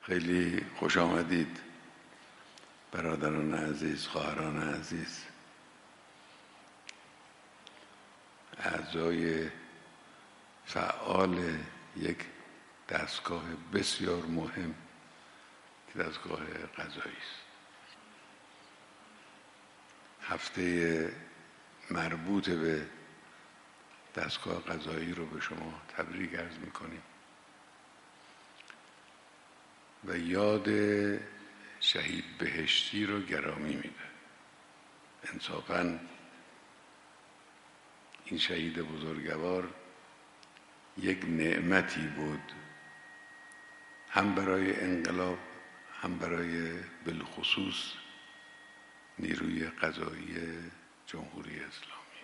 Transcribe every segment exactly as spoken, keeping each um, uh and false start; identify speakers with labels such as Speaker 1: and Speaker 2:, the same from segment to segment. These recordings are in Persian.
Speaker 1: خیلی خوش آمدید برادران عزیز، خواهران عزیز، اعضای فعال یک دستگاه بسیار مهم که دستگاه قضایی است. هفته مربوط به دستگاه قضایی رو به شما تبریک عرض می‌کنیم و یاد شهید بهشتی رو گرامی می‌داره. انصافاً این شهید بزرگوار یک نعمتی بود، هم برای انقلاب، هم برای بالخصوص نیروی قضایی جمهوری اسلامی.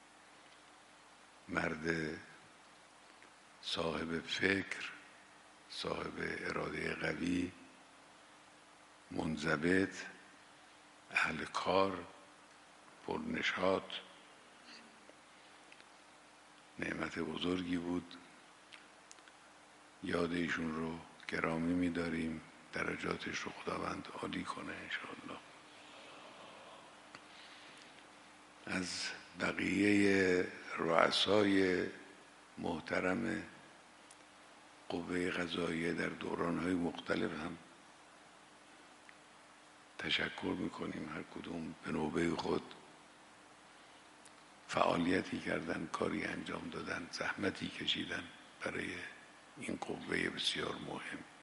Speaker 1: مرد صاحب فکر، صاحب اراده قوی، منضبط، اهل کار، پرنشاط، نعمت بزرگی بود. یاد ایشون رو گرامی می‌داریم، درجاتش رو خداوند عالی کنه انشاءالله. از بقیه رؤسای محترم قوه قضاییه در دوران‌های مختلف هم تشکر می‌کنیم. هر کدوم به نوبه خود فعالیتی کردن، کاری انجام دادن، زحمتی کشیدن برای این قوه بسیار مهم.